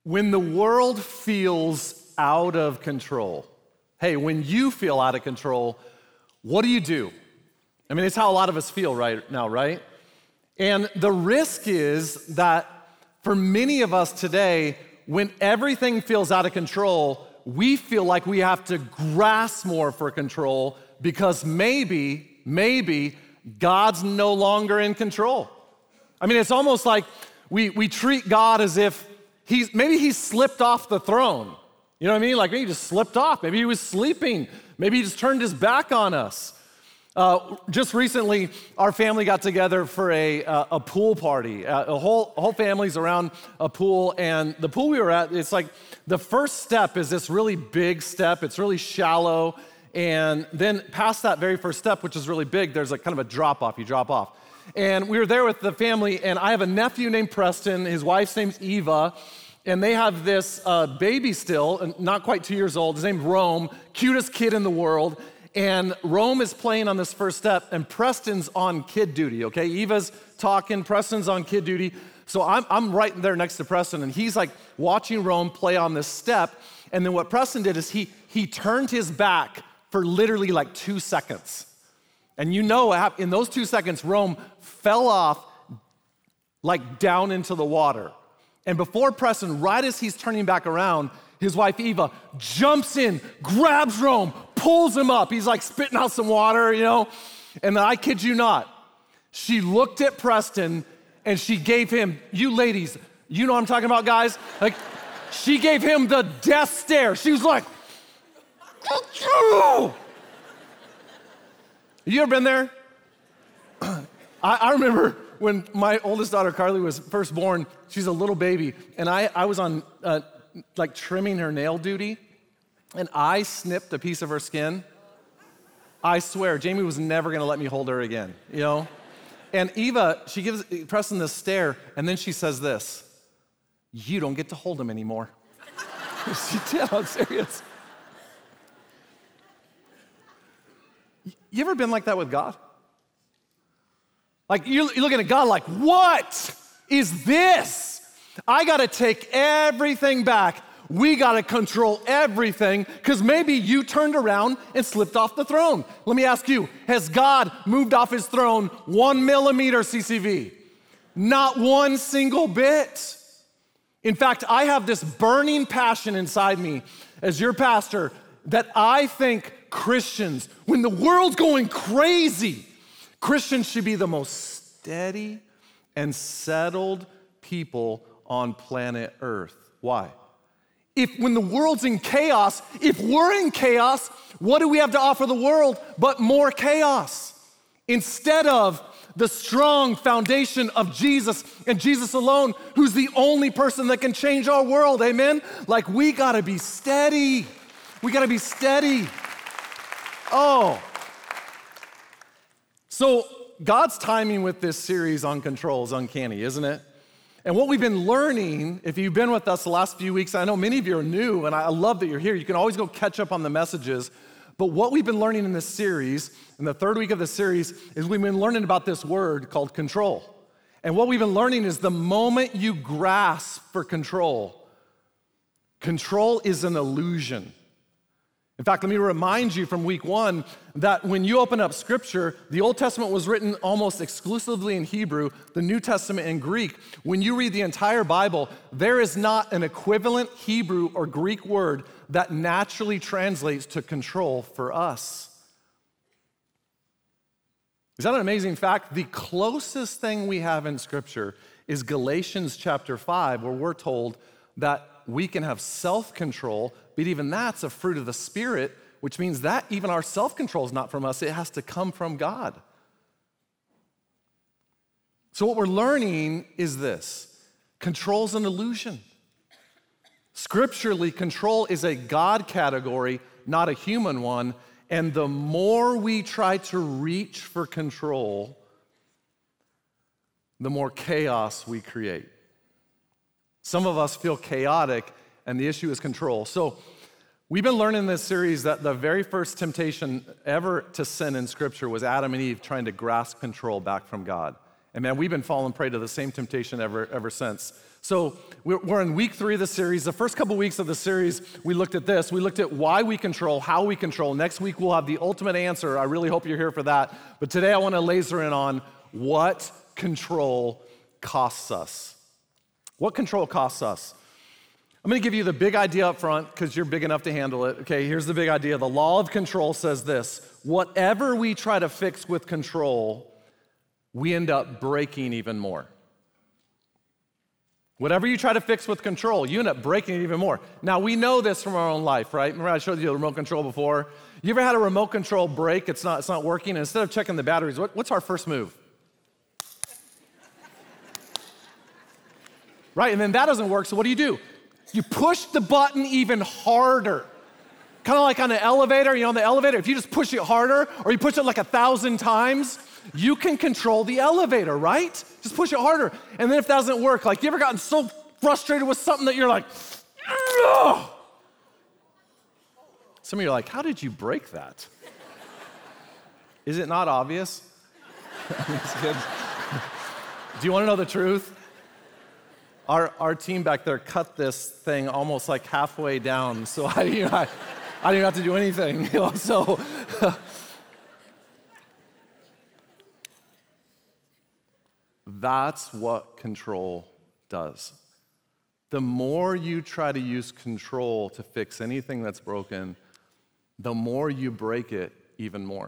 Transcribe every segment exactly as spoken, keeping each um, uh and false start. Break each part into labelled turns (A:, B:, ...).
A: When the world feels out of control, hey, when you feel out of control, what do you do? I mean, it's how a lot of us feel right now, right? And the risk is that for many of us today, when everything feels out of control, we feel like we have to grasp more for control because maybe, maybe God's no longer in control. I mean, it's almost like we, we treat God as if he's, maybe he slipped off the throne. You know what I mean? Like maybe he just slipped off. Maybe he was sleeping. Maybe he just turned his back on us. Uh, just recently, our family got together for a, uh, a pool party. Uh, a whole, a whole family's around a pool, and the pool we were at, it's like the first step is this really big step. It's really shallow, and then past that very first step, which is really big, there's like kind of a drop off. You drop off. And we were there with the family, and I have a nephew named Preston. His wife's name's Eva, and they have this uh, baby still, not quite two years old. His name's Rome, cutest kid in the world. And Rome is playing on this first step, and Preston's on kid duty, okay? Eva's talking, Preston's on kid duty. So I'm, I'm right there next to Preston, and he's like watching Rome play on this step. And then what Preston did is he, he turned his back for literally like two seconds. And you know, in those two seconds, Rome fell off like down into the water. And before Preston, right as he's turning back around, his wife Eva jumps in, grabs Rome, pulls him up. He's like spitting out some water, you know. And then I kid you not, she looked at Preston and she gave him, you ladies, you know what I'm talking about, guys? Like, she gave him the death stare. She was like, Achoo! You ever been there? I, I remember when my oldest daughter, Carly, was first born, she's a little baby, and I, I was on uh, like trimming her nail duty, and I snipped a piece of her skin. I swear, Jamie was never gonna let me hold her again, you know? And Eva, she gives Preston this stare, and then she says this, you don't get to hold him anymore. She did, I'm serious. You ever been like that with God? Like, you're looking at God like, what is this? I gotta take everything back. We gotta control everything, because maybe you turned around and slipped off the throne. Let me ask you, has God moved off his throne one millimeter, C C V? Not one single bit. In fact, I have this burning passion inside me as your pastor that I think Christians, when the world's going crazy, Christians should be the most steady and settled people on planet Earth. Why? If when the world's in chaos, if we're in chaos, what do we have to offer the world but more chaos? Instead of the strong foundation of Jesus and Jesus alone, who's the only person that can change our world, amen? Like, we gotta be steady. We gotta be steady. Oh. So God's timing with this series on control is uncanny, isn't it? And what we've been learning, if you've been with us the last few weeks, I know many of you are new, and I love that you're here. You can always go catch up on the messages. But what we've been learning in this series, in the third week of the series, is we've been learning about this word called control. And what we've been learning is the moment you grasp for control, control is an illusion. In fact, let me remind you from week one that when you open up Scripture, the Old Testament was written almost exclusively in Hebrew, the New Testament in Greek. When you read the entire Bible, there is not an equivalent Hebrew or Greek word that naturally translates to control for us. Is that an amazing fact? The closest thing we have in Scripture is Galatians chapter five, where we're told that we can have self-control, but even that's a fruit of the Spirit, which means that even our self-control is not from us, it has to come from God. So what we're learning is this: control's an illusion. Scripturally, control is a God category, not a human one, and the more we try to reach for control, the more chaos we create. Some of us feel chaotic, and the issue is control. So we've been learning in this series that the very first temptation ever to sin in Scripture was Adam and Eve trying to grasp control back from God. And man, we've been falling prey to the same temptation ever, ever since. So we're we're in week three of the series. The first couple weeks of the series, we looked at this. We looked at why we control, how we control. Next week, we'll have the ultimate answer. I really hope you're here for that. But today, I want to laser in on what control costs us. What control costs us? I'm going to give you the big idea up front because you're big enough to handle it. Okay, here's the big idea. The law of control says this: whatever we try to fix with control, we end up breaking even more. Whatever you try to fix with control, you end up breaking it even more. Now, we know this from our own life, right? Remember I showed you the remote control before? You ever had a remote control break? It's not, it's not working, and instead of checking the batteries, what, what's our first move? Right, and then that doesn't work, so what do you do? You push the button even harder. Kind of like on an elevator, you know, on the elevator, if you just push it harder, or you push it like a thousand times, you can control the elevator, right? Just push it harder. And then if that doesn't work, like you ever gotten so frustrated with something that you're like, ugh! Some of you are like, how did you break that? Is it not obvious? Do you want to know the truth? Our, our team back there cut this thing almost like halfway down, so I, you know, I, I didn't have to do anything. You know, so that's what control does. The more you try to use control to fix anything that's broken, the more you break it even more.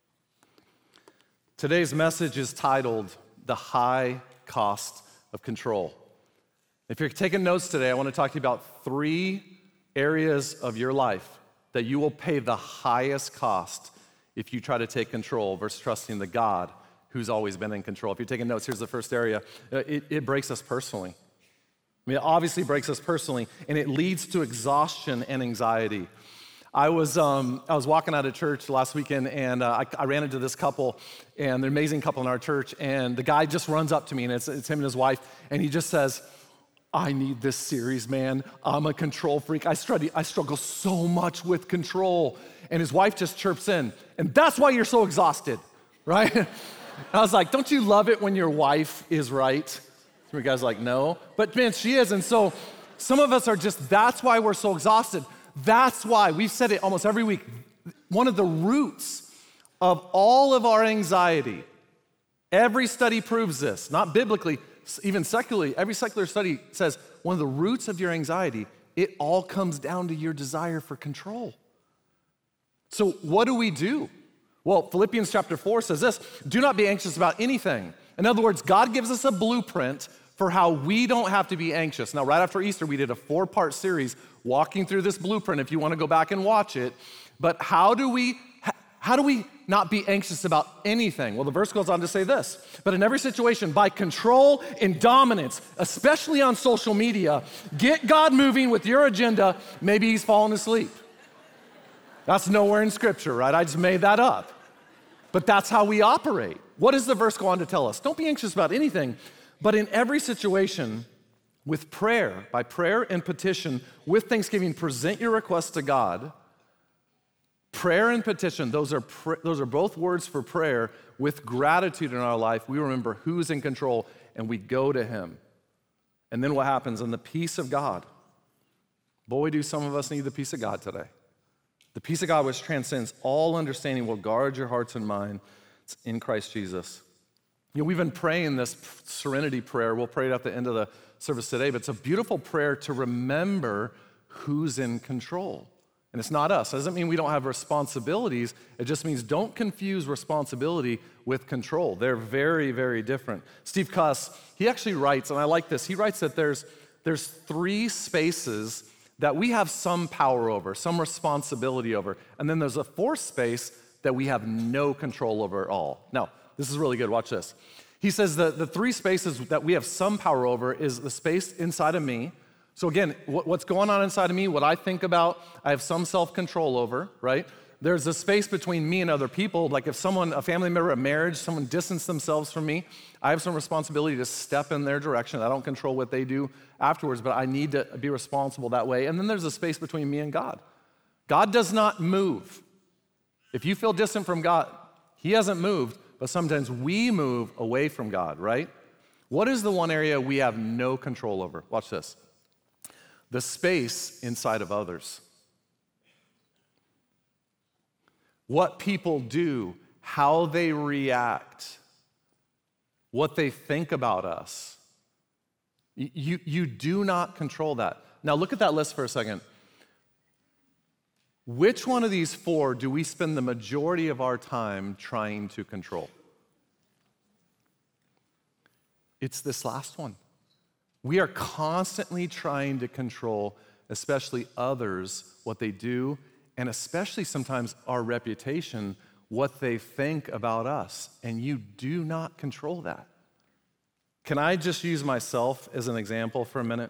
A: Today's message is titled, The High Cost of Control. If you're taking notes today, I want to talk to you about three areas of your life that you will pay the highest cost if you try to take control versus trusting the God who's always been in control. If you're taking notes, here's the first area. It, it breaks us personally. I mean, it obviously breaks us personally, and it leads to exhaustion and anxiety. I was um, I was walking out of church last weekend, and uh, I, I ran into this couple, and they're an amazing couple in our church, and the guy just runs up to me, and it's, it's him and his wife, and he just says, I need this series, man. I'm a control freak. I struggle, I struggle so much with control. And his wife just chirps in, and that's why you're so exhausted, right? I was like, don't you love it when your wife is right? Some of you guys are like, no. But man, she is. And so some of us are just, that's why we're so exhausted. That's why, we've said it almost every week, one of the roots of all of our anxiety, every study proves this, not biblically, even secularly, every secular study says one of the roots of your anxiety, it all comes down to your desire for control. So what do we do? Well, Philippians chapter four says this, do not be anxious about anything. In other words, God gives us a blueprint for how we don't have to be anxious. Now, right after Easter, we did a four-part series walking through this blueprint if you want to go back and watch it. But how do we How do we not be anxious about anything? Well, the verse goes on to say this, but in every situation, by control and dominance, especially on social media, get God moving with your agenda. Maybe he's fallen asleep. That's nowhere in Scripture, right? I just made that up. But that's how we operate. What does the verse go on to tell us? Don't be anxious about anything, but in every situation, with prayer, by prayer and petition, with thanksgiving, present your requests to God. Prayer and petition, those are pr- those are both words for prayer. With gratitude in our life, we remember who's in control and we go to him. And then what happens? And the peace of God. Boy, do some of us need the peace of God today. The peace of God which transcends all understanding will guard your hearts and minds in Christ Jesus. You know, we've been praying this serenity prayer. We'll pray it at the end of the service today, but it's a beautiful prayer to remember who's in control. And it's not us. It doesn't mean we don't have responsibilities. It just means don't confuse responsibility with control. They're very, very different. Steve Cuss, he actually writes, and I like this, he writes that there's, there's three spaces that we have some power over, some responsibility over, and then there's a fourth space that we have no control over at all. Now, this is really good. Watch this. He says that the three spaces that we have some power over is the space inside of me. So again, what's going on inside of me, what I think about, I have some self-control over, right? There's a space between me and other people. Like if someone, a family member, a marriage, someone distanced themselves from me, I have some responsibility to step in their direction. I don't control what they do afterwards, but I need to be responsible that way. And then there's a space between me and God. God does not move. If you feel distant from God, he hasn't moved, but sometimes we move away from God, right? What is the one area we have no control over? Watch this. The space inside of others. What people do, how they react, what they think about us. You, you do not control that. Now look at that list for a second. Which one of these four do we spend the majority of our time trying to control? It's this last one. We are constantly trying to control, especially others, what they do, and especially sometimes our reputation, what they think about us. And you do not control that. Can I just use myself as an example for a minute?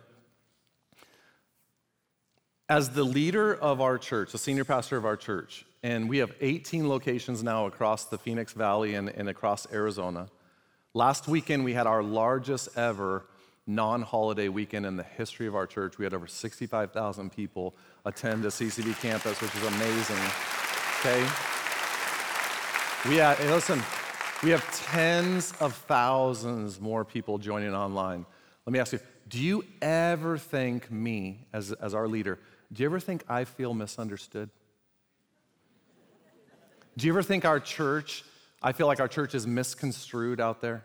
A: As the leader of our church, the senior pastor of our church, and we have eighteen locations now across the Phoenix Valley and, and across Arizona. Last weekend, we had our largest ever non-holiday weekend in the history of our church. We had over sixty-five thousand people attend the C C V campus, which is amazing, okay? We have, hey, listen, we have tens of thousands more people joining online. Let me ask you, do you ever think me, as, as our leader, do you ever think I feel misunderstood? Do you ever think our church, I feel like our church is misconstrued out there?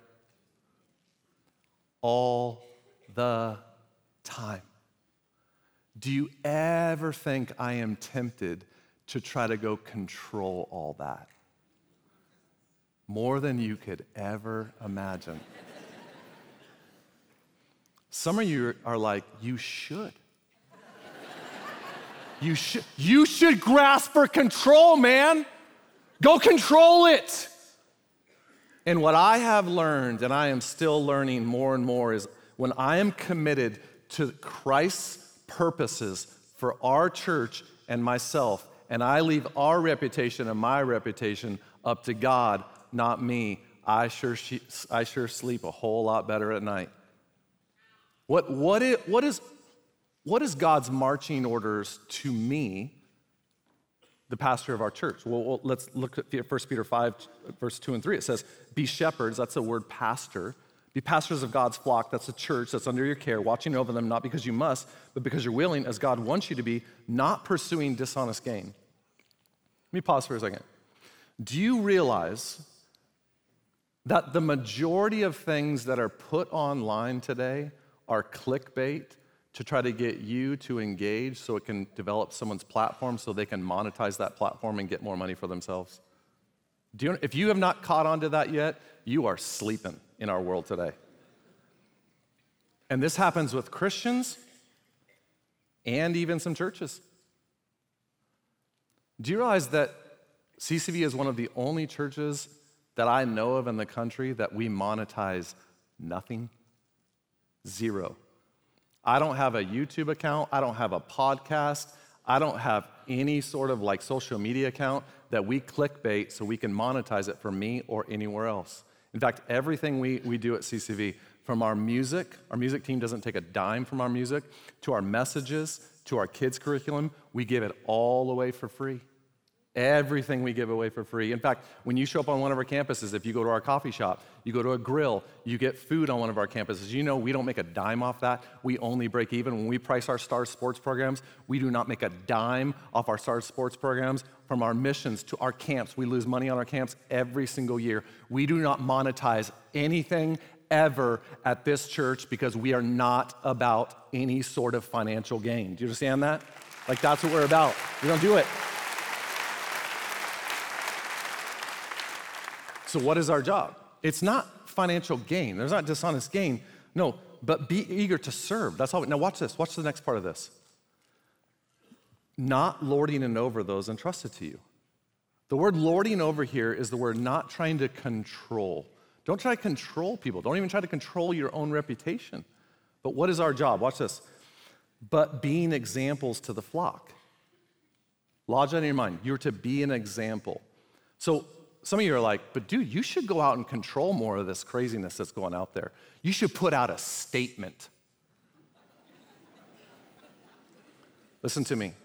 A: All the time. Do you ever think I am tempted to try to go control all that? More than you could ever imagine. Some of you are like, you should. You should, you should grasp for control, man. Go control it. And what I have learned, and I am still learning more and more, is when I am committed to Christ's purposes for our church and myself, and I leave our reputation and my reputation up to God, not me, I sure, I sure sleep a whole lot better at night. What, what, is, what, is, what is God's marching orders to me, the pastor of our church? Well, well, let's look at First Peter five, verse two and three. It says, be shepherds, that's the word pastor. Be pastors of God's flock, that's a church that's under your care, watching over them, not because you must, but because you're willing, as God wants you to be, not pursuing dishonest gain. Let me pause for a second. Do you realize that the majority of things that are put online today are clickbait to try to get you to engage so it can develop someone's platform so they can monetize that platform and get more money for themselves? Do you, if you have not caught on to that yet, you are sleeping in our world today. And this happens with Christians and even some churches. Do you realize that C C V is one of the only churches that I know of in the country that we monetize nothing? Zero. I don't have a YouTube account. I don't have a podcast. I don't have any sort of like social media account that we clickbait so we can monetize it for me or anywhere else. In fact, everything we, we do at C C V, from our music, our music team doesn't take a dime from our music, to our messages, to our kids' curriculum, we give it all away for free. Everything we give away for free. In fact, when you show up on one of our campuses, if you go to our coffee shop, you go to a grill, you get food on one of our campuses, you know we don't make a dime off that. We only break even. When we price our Stars sports programs, we do not make a dime off our Stars sports programs. From our missions to our camps, we lose money on our camps every single year. We do not monetize anything ever at this church because we are not about any sort of financial gain. Do you understand that? Like, that's what we're about. We don't do it. So what is our job? It's not financial gain. There's not dishonest gain. No, but be eager to serve. That's all. We, now watch this. Watch the next part of this. Not lording it over those entrusted to you. The word lording over here is the word not trying to control. Don't try to control people. Don't even try to control your own reputation. But what is our job? Watch this. But being examples to the flock. Lodge that in your mind. You're to be an example. So some of you are like, but dude, you should go out and control more of this craziness that's going out there. You should put out a statement. Listen to me.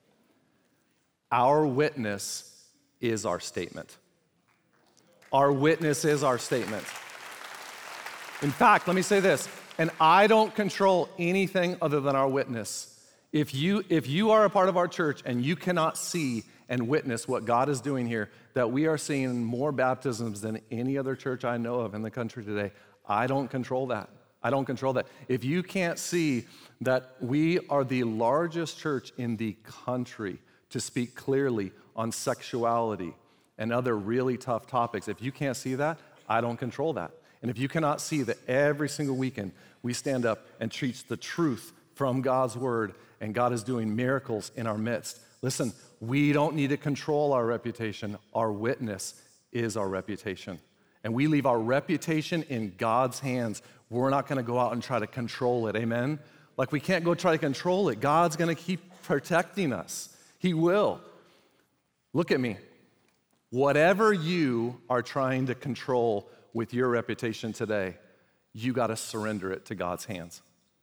A: Our witness is our statement. Our witness is our statement. In fact, let me say this, and I don't control anything other than our witness. If you, if you are a part of our church and you cannot see and witness what God is doing here, that we are seeing more baptisms than any other church I know of in the country today, I don't control that. I don't control that. If you can't see that we are the largest church in the country to speak clearly on sexuality and other really tough topics, if you can't see that, I don't control that. And if you cannot see that every single weekend we stand up and teach the truth from God's word and God is doing miracles in our midst, listen, we don't need to control our reputation. Our witness is our reputation. And we leave our reputation in God's hands. We're not gonna go out and try to control it, amen? Like we can't go try to control it. God's gonna keep protecting us. He will. Look at me. Whatever you are trying to control with your reputation today, you gotta surrender it to God's hands.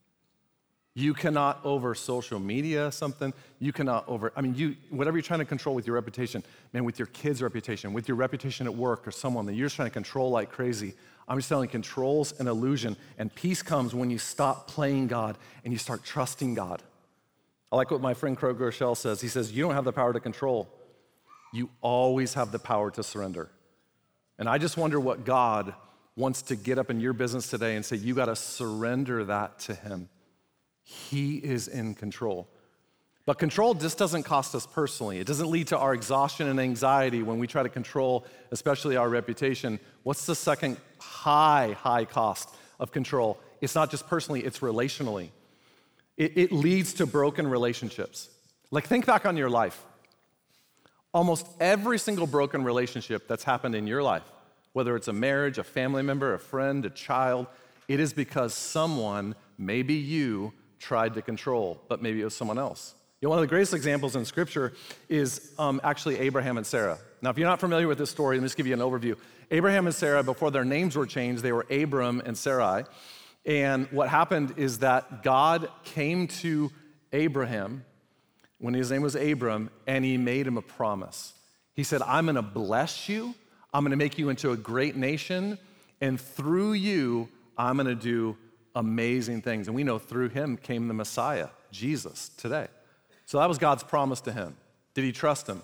A: You cannot over social media something, you cannot over, I mean, you whatever you're trying to control with your reputation, man, with your kid's reputation, with your reputation at work or someone that you're just trying to control like crazy, I'm just telling you, control's an illusion, and peace comes when you stop playing God and you start trusting God. I like what my friend Craig Groeschel says. He says, you don't have the power to control, you always have the power to surrender. And I just wonder what God wants to get up in your business today and say, you gotta surrender that to Him. He is in control. But control just doesn't cost us personally. It doesn't lead to our exhaustion and anxiety when we try to control, especially our reputation. What's the second high, high cost of control? It's not just personally, it's relationally. It, it leads to broken relationships. Like, think back on your life. Almost every single broken relationship that's happened in your life, whether it's a marriage, a family member, a friend, a child, it is because someone, maybe you, tried to control, but maybe it was someone else. You know, one of the greatest examples in Scripture is um, actually Abraham and Sarah. Now, if you're not familiar with this story, let me just give you an overview. Abraham and Sarah, before their names were changed, they were Abram and Sarai. And what happened is that God came to Abraham when his name was Abram, and he made him a promise. He said, I'm gonna bless you, I'm gonna make you into a great nation, and through you, I'm gonna do amazing things. And we know through him came the Messiah, Jesus, today. So that was God's promise to him. Did he trust him?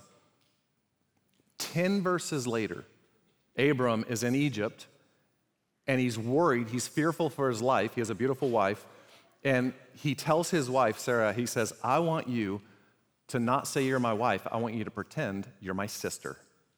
A: Ten verses later, Abram is in Egypt, and he's worried, he's fearful for his life. He has a beautiful wife, and he tells his wife, Sarah, he says, I want you to not say you're my wife, I want you to pretend you're my sister.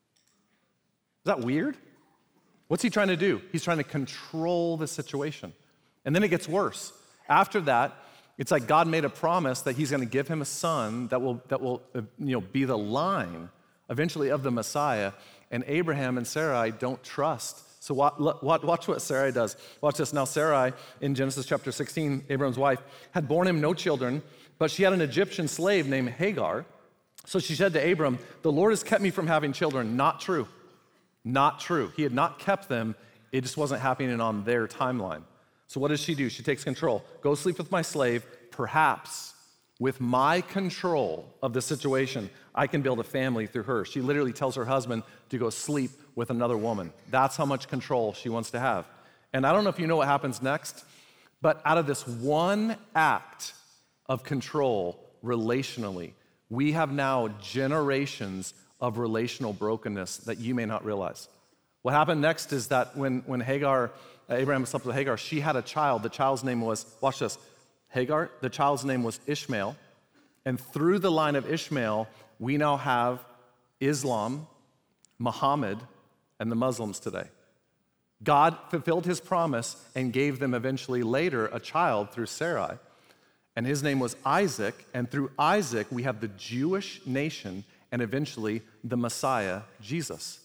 A: Is that weird? What's he trying to do? He's trying to control the situation. And then it gets worse. After that, it's like God made a promise that he's gonna give him a son that will, that will uh, you know, be the line eventually of the Messiah. And Abraham and Sarai don't trust. So watch, watch what Sarai does. Watch this. Now Sarai, in Genesis chapter sixteen, Abraham's wife, had borne him no children, but she had an Egyptian slave named Hagar. So she said to Abram, the Lord has kept me from having children. Not true. Not true. He had not kept them. It just wasn't happening on their timeline. So what does she do? She takes control. Go sleep with my slave. Perhaps with my control of the situation, I can build a family through her. She literally tells her husband to go sleep with another woman. That's how much control she wants to have. And I don't know if you know what happens next, but out of this one act of control relationally, we have now generations of relational brokenness that you may not realize. What happened next is that when, when Hagar, uh, Abraham slept with Hagar, she had a child. The child's name was, watch this, Hagar, the child's name was Ishmael. And through the line of Ishmael, we now have Islam, Muhammad, and the Muslims today. God fulfilled his promise and gave them eventually later a child through Sarai. And his name was Isaac, and through Isaac, we have the Jewish nation and eventually the Messiah, Jesus.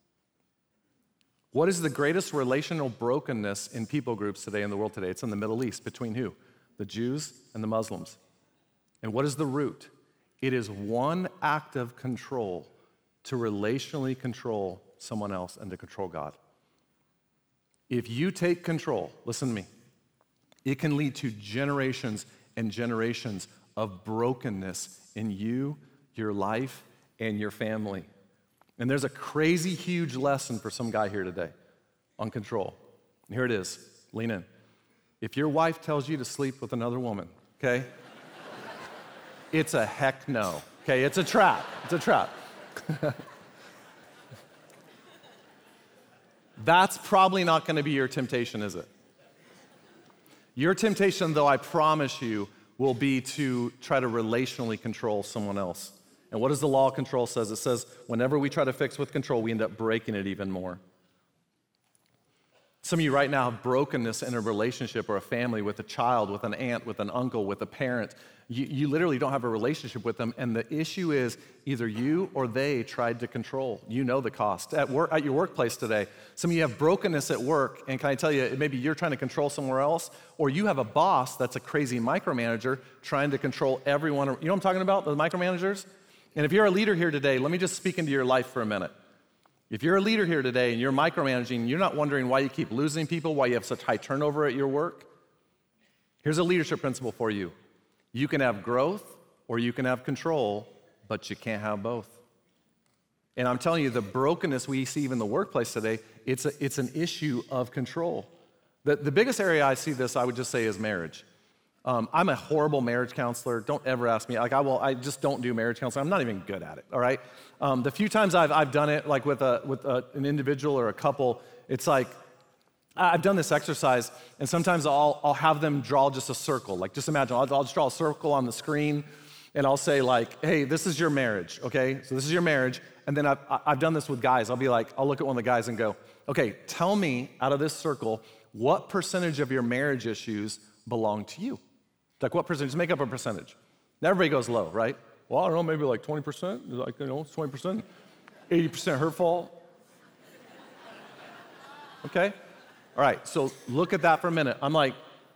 A: What is the greatest relational brokenness in people groups today in the world today? It's in the Middle East. Between who? The Jews and the Muslims. And what is the root? It is one act of control to relationally control someone else and to control God. If you take control, listen to me, it can lead to generations and generations of brokenness in you, your life, and your family. And there's a crazy huge lesson for some guy here today on control. And here it is. lean in. If your wife tells you to sleep with another woman, okay, it's a heck no, okay? It's a trap, it's a trap. That's probably not gonna be your temptation, is it? Your temptation, though, I promise you, will be to try to relationally control someone else. And what does the law of control says? It says whenever we try to fix with control, we end up breaking it even more. Some of you right now have brokenness in a relationship or a family with a child, with an aunt, with an uncle, with a parent. You, you literally don't have a relationship with them, and the issue is either you or they tried to control. You know the cost. At work, at your workplace today, some of you have brokenness at work, and can I tell you, maybe you're trying to control somewhere else, or you have a boss that's a crazy micromanager trying to control everyone. You know what I'm talking about, the micromanagers? And if you're a leader here today, let me just speak into your life for a minute. If you're a leader here today and you're micromanaging, you're not wondering why you keep losing people, why you have such high turnover at your work. Here's a leadership principle for you. You can have growth or you can have control, but you can't have both. And I'm telling you, the brokenness we see even in the workplace today, it's, a, it's an issue of control. The, the biggest area I see this, I would just say, is marriage. Um, I'm a horrible marriage counselor. Don't ever ask me. Like I will, I just don't do marriage counseling. I'm not even good at it. All right. Um, the few times I've I've done it, like with a with a, an individual or a couple, it's like I've done this exercise, and sometimes I'll I'll have them draw just a circle. Like just imagine, I'll, I'll just draw a circle on the screen, and I'll say like, "Hey, this is your marriage. Okay, so this is your marriage." And then I've I've done this with guys. I'll be like, I'll look at one of the guys and go, "Okay, tell me out of this circle what percentage of your marriage issues belong to you." Like what percentage? Just make up a percentage. And everybody goes low, right? Well, I don't know, maybe like twenty percent. Like, you know, it's twenty percent. eighty percent her fault. Okay? All right, so look at that for a minute. I'm like,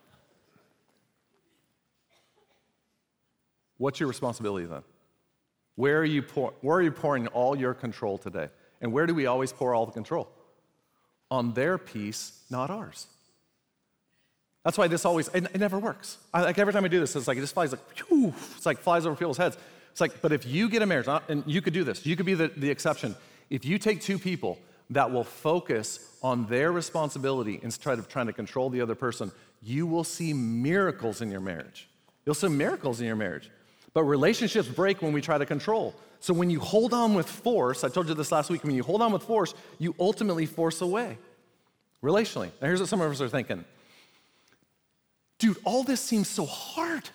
A: what's your responsibility then? Where are you pour, where are you pouring all your control today? And where do we always pour all the control? On their piece, not ours. That's why this always, it, it never works. I, like every time I do this, it's like, it just flies like, phew, it's like flies over people's heads. It's like, but if you get a marriage, and you could do this, you could be the, the exception. If you take two people that will focus on their responsibility instead of trying to control the other person, you will see miracles in your marriage. You'll see miracles in your marriage. But relationships break when we try to control. So when you hold on with force, I told you this last week, when you hold on with force, you ultimately force away relationally. Now here's what some of us are thinking. Dude, all this seems so hard.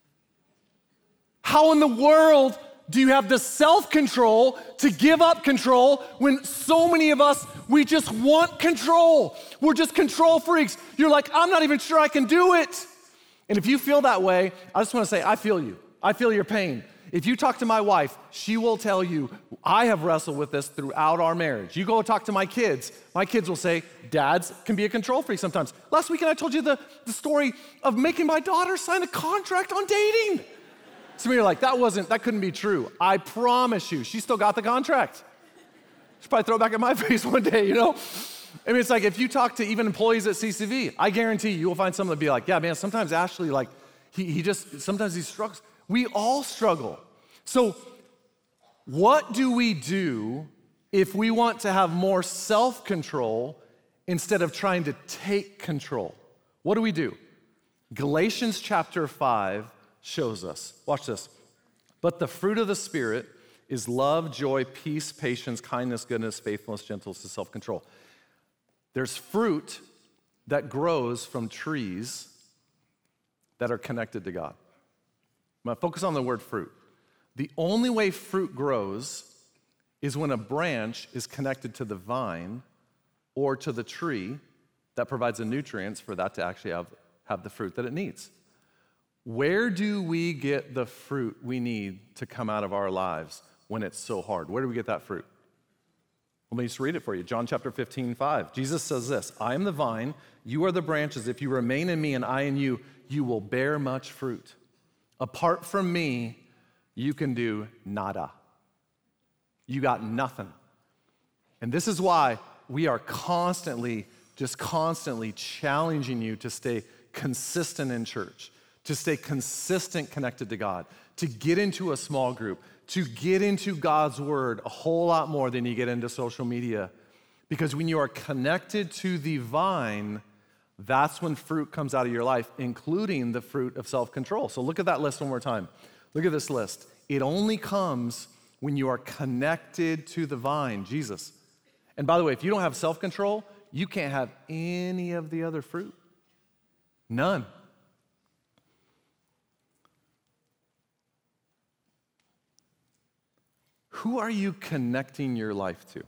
A: How in the world do you have the self-control to give up control when so many of us, we just want control? We're just control freaks. You're like, I'm not even sure I can do it. And if you feel that way, I just want to say, I feel you. I feel your pain. If you talk to my wife, she will tell you, I have wrestled with this throughout our marriage. You go talk to my kids, my kids will say, dads can be a control freak sometimes. Last weekend I told you the, the story of making my daughter sign a contract on dating. Some of you are like, that wasn't, that couldn't be true. I promise you, she still got the contract. She'll probably throw it back at my face one day, you know? I mean, it's like if you talk to even employees at C C V, I guarantee you will find someone that'll be like, yeah, man, sometimes Ashley, like, he, he just, sometimes he struggles. We all struggle. So what do we do if we want to have more self-control instead of trying to take control? What do we do? Galatians chapter five shows us. Watch this. But the fruit of the Spirit is love, joy, peace, patience, kindness, goodness, faithfulness, gentleness, and self-control. There's fruit that grows from trees that are connected to God. I'm going to focus on the word fruit. The only way fruit grows is when a branch is connected to the vine or to the tree that provides the nutrients for that to actually have, have the fruit that it needs. Where do we get the fruit we need to come out of our lives when it's so hard? Where do we get that fruit? Let me just read it for you. John chapter fifteen, five. Jesus says this, I am the vine, you are the branches. If you remain in me and I in you, you will bear much fruit. Apart from me, you can do nada. You got nothing. And this is why we are constantly, just constantly challenging you to stay consistent in church, to stay consistent connected to God, to get into a small group, to get into God's word a whole lot more than you get into social media. Because when you are connected to the vine, that's when fruit comes out of your life, including the fruit of self-control. So look at that list one more time. Look at this list. It only comes when you are connected to the vine, Jesus. And by the way, if you don't have self-control, you can't have any of the other fruit. None. Who are you connecting your life to?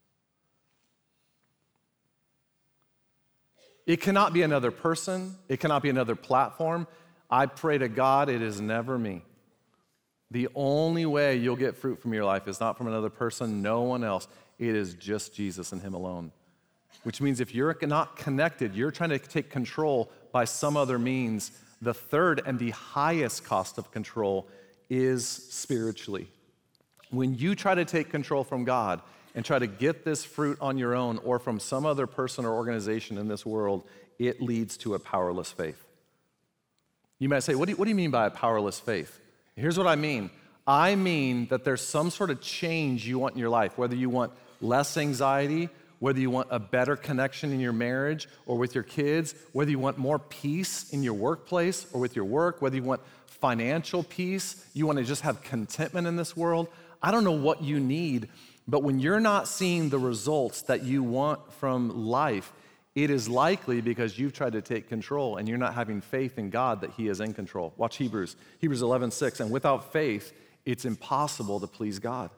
A: It cannot be another person. It cannot be another platform. I pray to God it is never me. The only way you'll get fruit from your life is not from another person, no one else. It is just Jesus and Him alone. Which means if you're not connected, you're trying to take control by some other means. The third and the highest cost of control is spiritually. When you try to take control from God and try to get this fruit on your own or from some other person or organization in this world, it leads to a powerless faith. You might say, what do you, what do you mean by a powerless faith? Here's what I mean. I mean that there's some sort of change you want in your life, whether you want less anxiety, whether you want a better connection in your marriage or with your kids, whether you want more peace in your workplace or with your work, whether you want financial peace, you want to just have contentment in this world. I don't know what you need, but when you're not seeing the results that you want from life, it is likely because you've tried to take control and you're not having faith in God that He is in control. Watch Hebrews, Hebrews eleven six, and without faith, it's impossible to please God.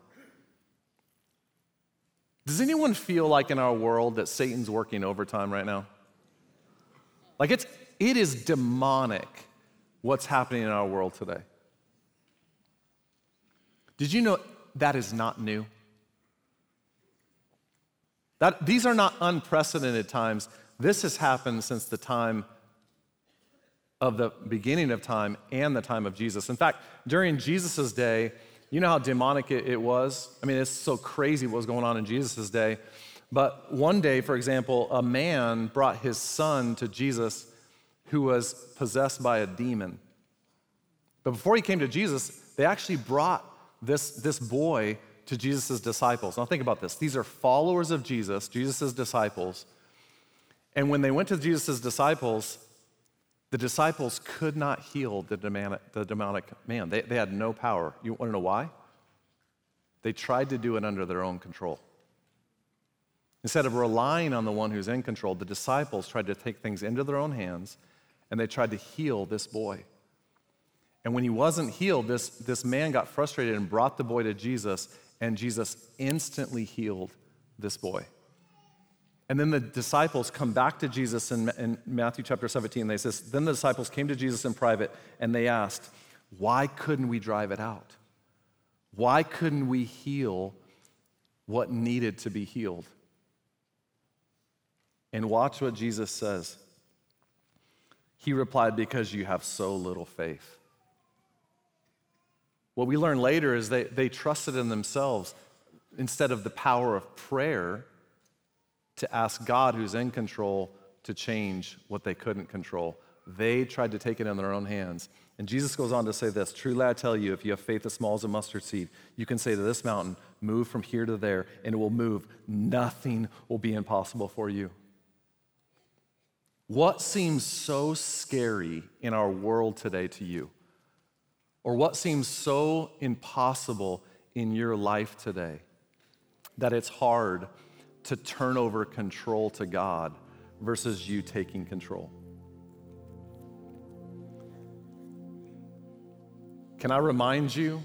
A: Does anyone feel like in our world that Satan's working overtime right now? Like it's, it is demonic what's happening in our world today. Did you know that is not new? That, these are not unprecedented times. This has happened since the time of the beginning of time and the time of Jesus. In fact, during Jesus' day, you know how demonic it, it was? I mean, it's so crazy what was going on in Jesus' day. But one day, for example, a man brought his son to Jesus who was possessed by a demon. But before he came to Jesus, they actually brought this, this boy to Jesus' disciples. Now think about this. These are followers of Jesus, Jesus' disciples. And when they went to Jesus' disciples, the disciples could not heal the demonic, the demonic man. They, they had no power. You want to know why? They tried to do it under their own control. Instead of relying on the one who's in control, the disciples tried to take things into their own hands, and they tried to heal this boy. And when he wasn't healed, this, this man got frustrated and brought the boy to Jesus, and Jesus instantly healed this boy. And then the disciples come back to Jesus in, in Matthew chapter seventeen. They says, then the disciples came to Jesus in private, and they asked, why couldn't we drive it out? Why couldn't we heal what needed to be healed? And watch what Jesus says. He replied, because you have so little faith. What we learn later is they, they trusted in themselves instead of the power of prayer to ask God, who's in control, to change what they couldn't control. They tried to take it in their own hands. And Jesus goes on to say this, truly I tell you, if you have faith as small as a mustard seed, you can say to this mountain, move from here to there, and it will move. Nothing will be impossible for you. What seems so scary in our world today to you? Or what seems so impossible in your life today that it's hard to turn over control to God versus you taking control? Can I remind you?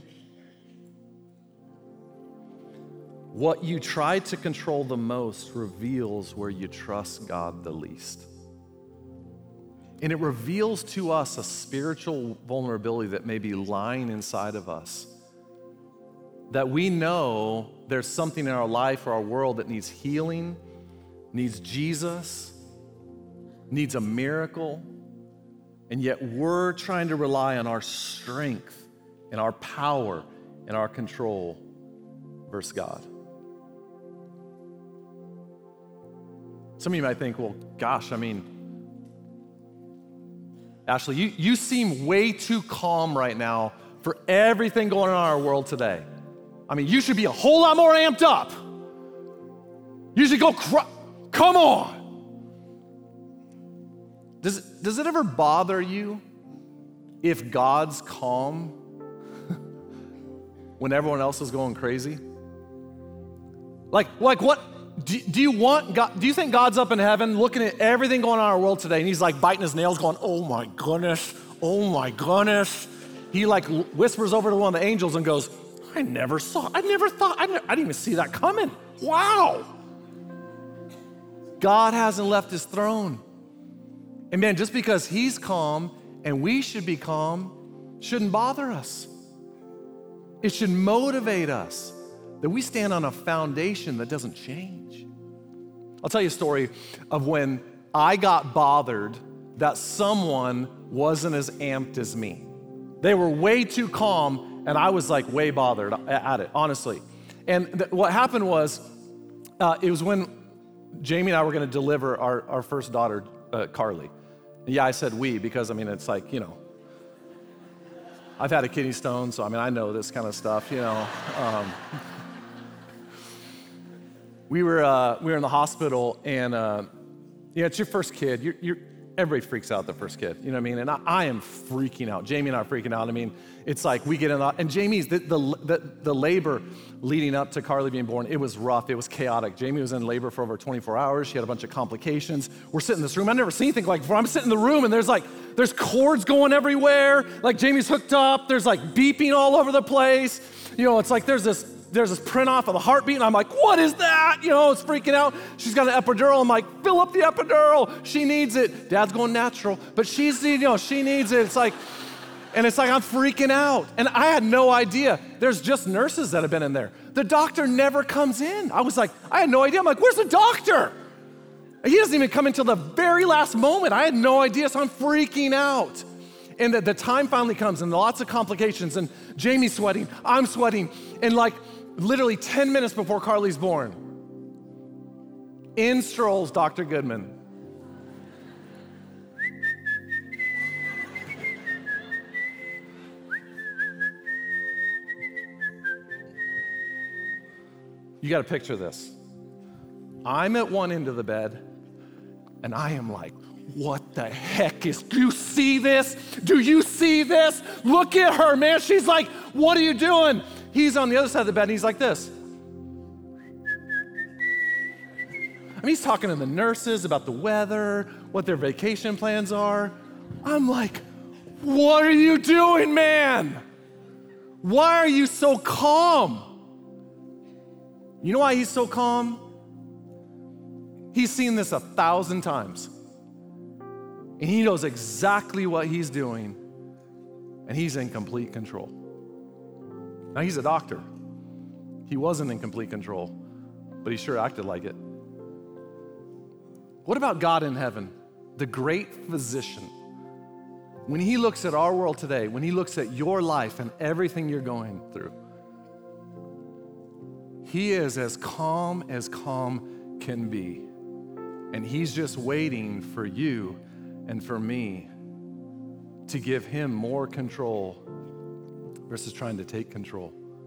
A: What you try to control the most reveals where you trust God the least. And it reveals to us a spiritual vulnerability that may be lying inside of us. That we know there's something in our life or our world that needs healing, needs Jesus, needs a miracle, and yet we're trying to rely on our strength and our power and our control versus God. Some of you might think, well, gosh, I mean, Ashley, you, you seem way too calm right now for everything going on in our world today. I mean, you should be a whole lot more amped up. You should go, cr- come on. does it ever bother you if God's calm when everyone else is going crazy? Like, like what, do, do you want God, do you think God's up in heaven looking at everything going on in our world today and he's like biting his nails going, oh my goodness, oh my goodness. He like whispers over to one of the angels and goes, I never saw, I never thought, I, never, I didn't even see that coming. Wow. God hasn't left his throne. And man, just because he's calm and we should be calm, shouldn't bother us. It should motivate us that we stand on a foundation that doesn't change. I'll tell you a story of when I got bothered that someone wasn't as amped as me. They were way too calm, and I was like way bothered at it, honestly. And th- what happened was, uh, it was when Jamie and I were gonna deliver our, our first daughter, uh, Carly. Yeah, I said we because, I mean, it's like, you know, I've had a kidney stone, so I mean, I know this kind of stuff, you know. Um, we were uh, we were in the hospital, and uh, yeah, it's your first kid. You're, you're, everybody freaks out at the first kid, you know what I mean? And I, I am freaking out. Jamie and I are freaking out. I mean, it's like we get in, the, and Jamie's, the, the, the, the labor leading up to Carly being born, it was rough, it was chaotic. Jamie was in labor for over twenty-four hours. She had a bunch of complications. We're sitting in this room. I've never seen anything like before. I'm sitting in the room, and there's like, there's cords going everywhere. Like Jamie's hooked up. There's like beeping all over the place. You know, it's like there's this, there's this print off of the heartbeat, and I'm like, what is that? You know, it's freaking out. She's got an epidural. I'm like, fill up the epidural. She needs it. Dad's going natural, but she's, you know, she needs it. It's like, and it's like I'm freaking out. And I had no idea. There's just nurses that have been in there. The doctor never comes in. I was like, I had no idea. I'm like, where's the doctor? And he doesn't even come until the very last moment. I had no idea, so I'm freaking out. And the, the time finally comes, and lots of complications, and Jamie's sweating, I'm sweating, and like literally ten minutes before Carly's born, in strolls Doctor Goodman. You got to picture this. I'm at one end of the bed, and I am like, what the heck is, do you see this? Do you see this? Look at her, man. She's like, what are you doing? He's on the other side of the bed, and he's like this. I mean, he's talking to the nurses about the weather, what their vacation plans are. I'm like, what are you doing, man? Why are you so calm? You know why he's so calm? He's seen this a thousand times. And he knows exactly what he's doing. And he's in complete control. Now, he's a doctor. He wasn't in complete control, but he sure acted like it. What about God in heaven, the great physician? When he looks at our world today, when he looks at your life and everything you're going through, he is as calm as calm can be. And he's just waiting for you and for me to give him more control versus trying to take control.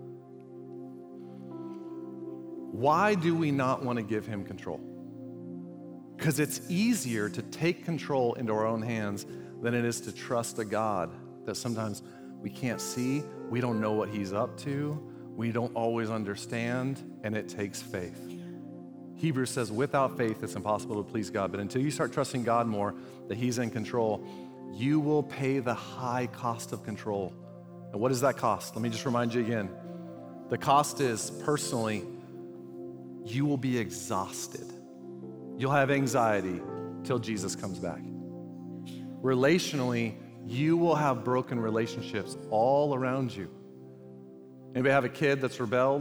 A: Why do we not want to give him control? Because it's easier to take control into our own hands than it is to trust a God that sometimes we can't see, we don't know what he's up to, we don't always understand, and it takes faith. Hebrews says, without faith, it's impossible to please God. But until you start trusting God more, that he's in control, you will pay the high cost of control. And what does that cost? Let me just remind you again. The cost is, personally, you will be exhausted. You'll have anxiety till Jesus comes back. Relationally, you will have broken relationships all around you. Anybody have a kid that's rebelled?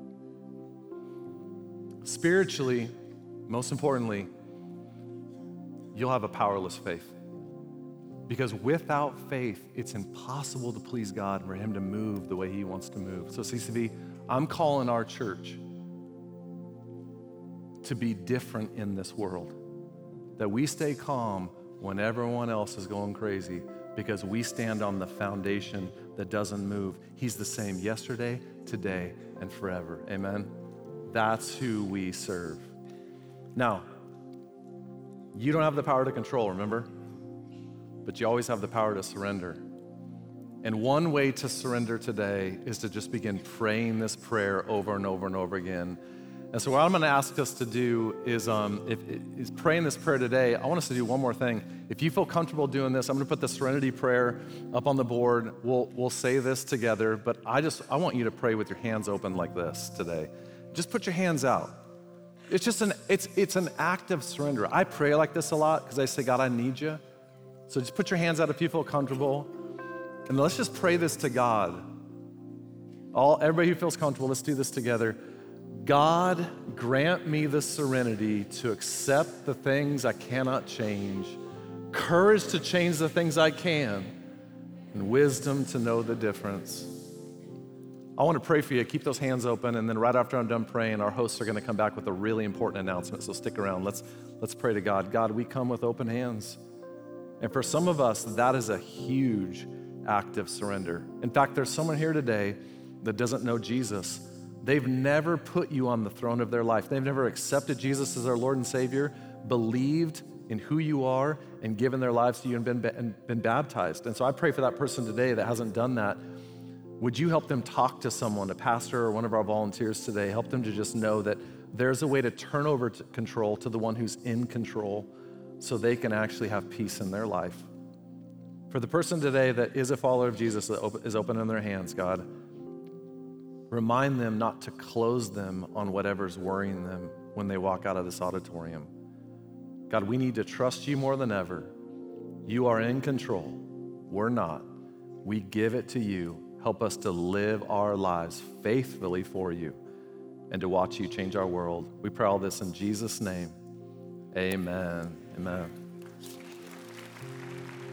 A: Spiritually, most importantly, you'll have a powerless faith. Because without faith, it's impossible to please God and for him to move the way he wants to move. So C C B, I'm calling our church to be different in this world. That we stay calm when everyone else is going crazy, because we stand on the foundation that doesn't move. He's the same yesterday, today, and forever. Amen? That's who we serve. Now, you don't have the power to control, remember? but you always have the power to surrender. And one way to surrender today is to just begin praying this prayer over and over and over again. And so what I'm gonna ask us to do is, um, if, is praying this prayer today. I want us to do one more thing. If you feel comfortable doing this, I'm gonna put the serenity prayer up on the board. We'll, we'll say this together, but I just, I want you to pray with your hands open like this today. Just put your hands out. It's just an, it's, it's an act of surrender. I pray like this a lot because I say, God, I need you. So just put your hands out if you feel comfortable. And let's just pray this to God. All, everybody who feels comfortable, let's do this together. God, grant me the serenity to accept the things I cannot change, courage to change the things I can, and wisdom to know the difference. I want to pray for you. Keep those hands open, and then right after I'm done praying, our hosts are going to come back with a really important announcement, so stick around. Let's, let's pray to God. God, we come with open hands. And for some of us, that is a huge act of surrender. In fact, there's someone here today that doesn't know Jesus. They've never put you on the throne of their life. They've never accepted Jesus as their Lord and Savior, believed in who you are, and given their lives to you and been, and been baptized. And so I pray for that person today that hasn't done that. Would you help them talk to someone, a pastor or one of our volunteers today, help them to just know that there's a way to turn over to control to the one who's in control so they can actually have peace in their life. For the person today that is a follower of Jesus, that is open in their hands, God, remind them not to close them on whatever's worrying them when they walk out of this auditorium. God, we need to trust you more than ever. You are in control. We're not. We give it to you. Help us to live our lives faithfully for you and to watch you change our world. We pray all this in Jesus' name. Amen. Amen.